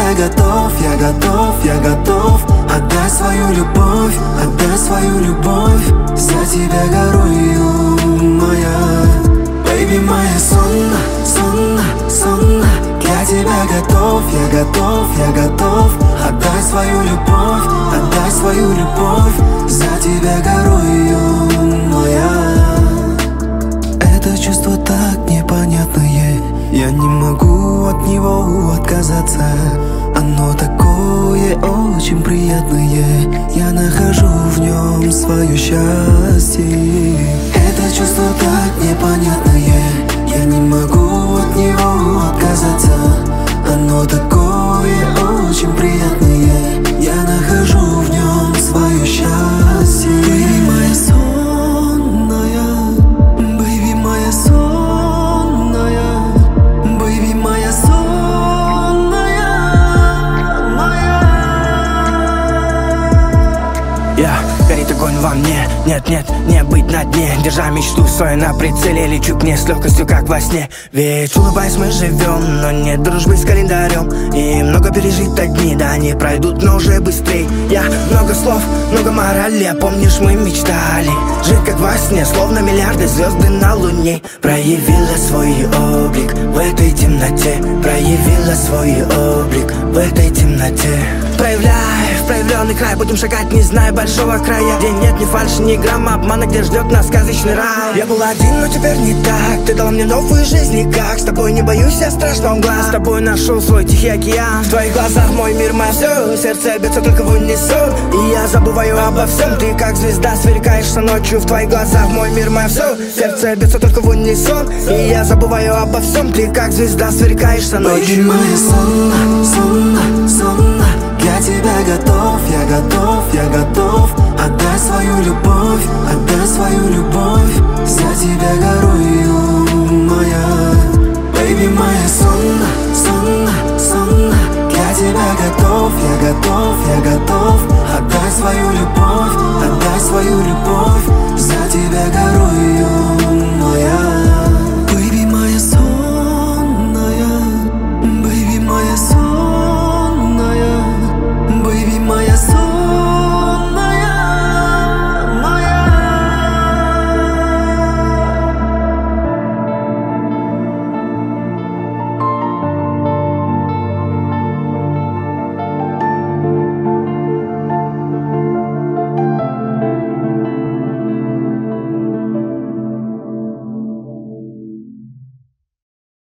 готов, я готов, я готов. Отдай свою любовь, отдай свою любовь. За тебя горою, моя baby, моя сонна, сонна, сонна. Для тебя готов, я готов, я готов. Отдай свою любовь, отдай свою любовь. За тебя горою, моя. Это чувство так непонятное, я не могу от него отказаться. Оно такое очень приятное, я нахожу в нем свое счастье. Это чувство так непонятное, я не могу от него отказаться. Оно такое очень приятное, я нахожу в нем свое счастье. Baby, моя сонная, baby, моя сонная, baby, моя сонная, моя. Горит огонь во мне, нет, не быть на дне. Держа мечту свою на прицеле, лечу к ней с легкостью, как во сне. Ведь улыбаясь мы живем, но нет дружбы с календарем. И много пережито дни, да они пройдут, но уже быстрей. Я много слов, много морали, помнишь, мы мечтали жить как во сне, словно миллиарды звезды на луне. Проявила свой облик в этой темноте, проявила свой облик в этой темноте. Проявляй в проявленный край, будем шагать, не зная большого края, где нет ни фальши, ни грамма обмана, где ждет нас сказочный рай. Я был один, но теперь не так, ты дала мне новую жизнь никак. С тобой не боюсь я страшного глаз, с тобой нашел свой тихий океан. В твоих глазах мой мир, мое все, сердце бьется только в унисон. И я забываю обо всем, ты как звезда сверкаешься ночью. В твоих глазах мой мир, мое все, сердце бьется только в унисон. И я забываю обо всем, ты как звезда сверкаешься ночью. Baby, моя сонна, сонна, сонна. Для тебя готов, я готов, я готов. Отдай свою любовь, отдай свою любовь. За тебя горою, моя baby, моя сонна, сонна, сонна. Для тебя готов, я готов, я готов. Отдай свою любовь, отдай свою любовь.